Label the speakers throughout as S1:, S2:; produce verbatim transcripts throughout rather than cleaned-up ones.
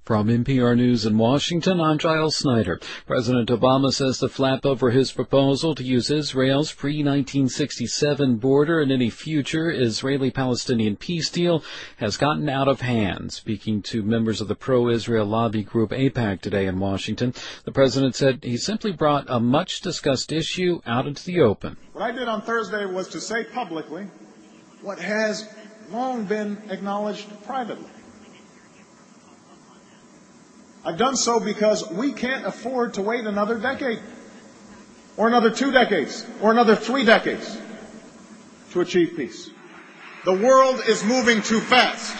S1: From N P R News in Washington, I'm Giles Snyder. President Obama says the flap over his proposal to use Israel's pre nineteen sixty-seven border in any future Israeli-Palestinian peace deal has gotten out of hand. Speaking to members of the pro-Israel lobby group AIPAC today in Washington, the president said he simply brought a much-discussed issue out into the open.
S2: What I did on Thursday was to say publicly what has long been acknowledged privately. I've done so because we can't afford to wait another decade, or another two decades, or another three decades to achieve peace. The world is moving too fast.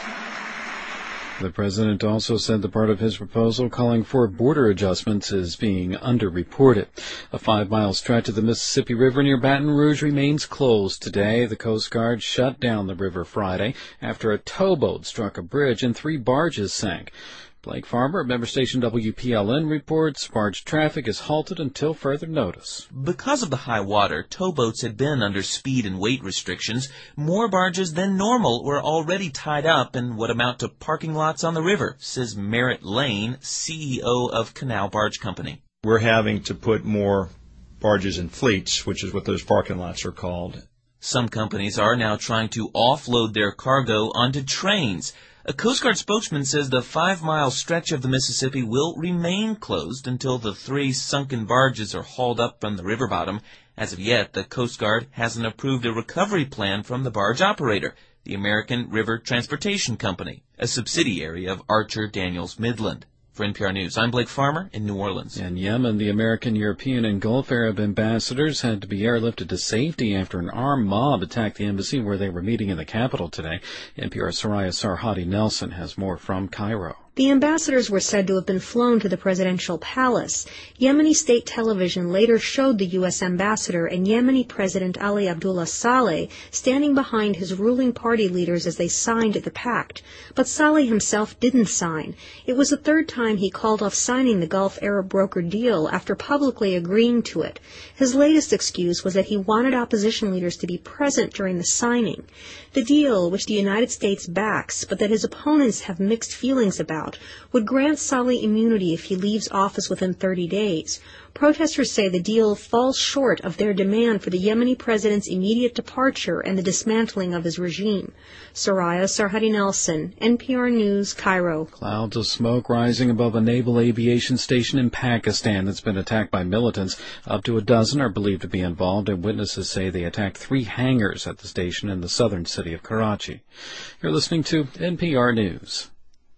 S1: The president also said the part of his proposal calling for border adjustments is being underreported. A five-mile stretch of the Mississippi River near Baton Rouge remains closed today. The Coast Guard shut down the river Friday after a towboat struck a bridge and three barges sank. Blake Farmer, member station W P L N, reports barge traffic is halted until further notice.
S3: Because of the high water, towboats had been under speed and weight restrictions. More barges than normal were already tied up in what amount to parking lots on the river, says Merritt Lane, C E O of Canal Barge Company.
S4: We're having to put more barges in fleets, which is what those parking lots are called.
S3: Some companies are now trying to offload their cargo onto trains. A Coast Guard spokesman says the five-mile stretch of the Mississippi will remain closed until the three sunken barges are hauled up from the river bottom. As of yet, the Coast Guard hasn't approved a recovery plan from the barge operator, the American River Transportation Company, a subsidiary of Archer Daniels Midland. For N P R News, I'm Blake Farmer in New Orleans.
S1: In Yemen, the American, European, and Gulf Arab ambassadors had to be airlifted to safety after an armed mob attacked the embassy where they were meeting in the capital today. N P R's Soraya Sarhadi Nelson has more from Cairo.
S5: The ambassadors were said to have been flown to the presidential palace. Yemeni state television later showed the U S ambassador and Yemeni President Ali Abdullah Saleh standing behind his ruling party leaders as they signed the pact. But Saleh himself didn't sign. It was the third time he called off signing the Gulf Arab broker deal after publicly agreeing to it. His latest excuse was that he wanted opposition leaders to be present during the signing. The deal, which the United States backs, but that his opponents have mixed feelings about, would grant Saleh immunity if he leaves office within thirty days. Protesters say the deal falls short of their demand for the Yemeni president's immediate departure and the dismantling of his regime. Soraya Sarhadi Nelson, N P R News, Cairo.
S1: Clouds of smoke rising above a naval aviation station in Pakistan that's been attacked by militants. Up to a dozen are believed to be involved, and witnesses say they attacked three hangars at the station in the southern city of Karachi. You're listening to N P R News.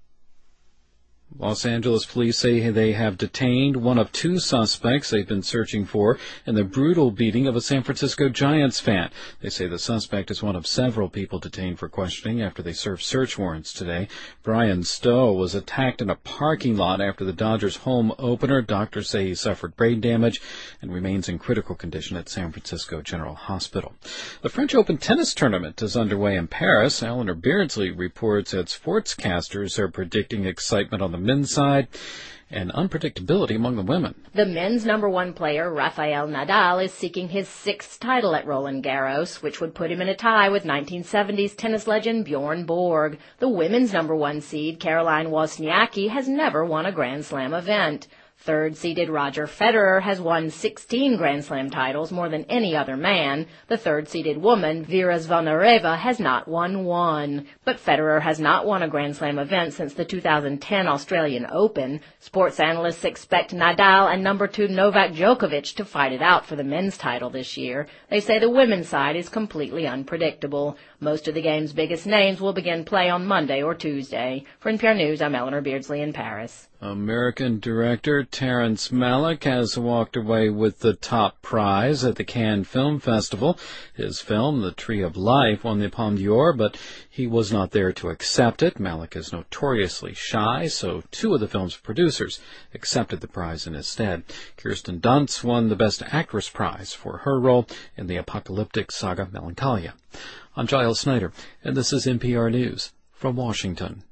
S1: Los Angeles police say they have detained one of two suspects they've been searching for in the brutal beating of a San Francisco Giants fan. They say the suspect is one of several people detained for questioning after they served search warrants today. Brian Stowe was attacked in a parking lot after the Dodgers home opener. Doctors say he suffered brain damage and remains in critical condition at San Francisco General Hospital. The French Open tennis tournament is underway in Paris. Eleanor Beardsley reports that sportscasters are predicting excitement on the men's side and unpredictability among the women.
S6: The men's number one player, Rafael Nadal, is seeking his sixth title at Roland Garros, which would put him in a tie with nineteen seventies tennis legend Bjorn Borg. The women's number one seed, Caroline Wozniacki, has never won a Grand Slam event. Third-seeded Roger Federer has won sixteen Grand Slam titles, more than any other man. The third-seeded woman, Vera Zvonareva, has not won one. But Federer has not won a Grand Slam event since the two thousand ten Australian Open. Sports analysts expect Nadal and number two Novak Djokovic to fight it out for the men's title this year. They say the women's side is completely unpredictable. Most of the game's biggest names will begin play on Monday or Tuesday. For N P R News, I'm Eleanor Beardsley in Paris.
S1: American director Terrence Malick has walked away with the top prize at the Cannes Film Festival. His film, The Tree of Life, won the Palme d'Or, but he was not there to accept it. Malick is notoriously shy, so two of the film's producers accepted the prize in his stead. Kirsten Dunst won the Best Actress prize for her role in the apocalyptic saga Melancholia. I'm Giles Snyder, and this is N P R News from Washington.